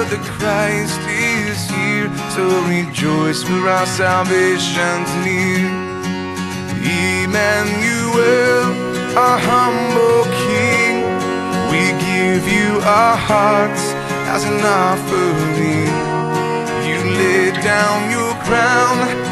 the Christ is here. So rejoice, for our salvation's near. Emmanuel, our humble King, we give you our hearts as an offering. You laid down your crown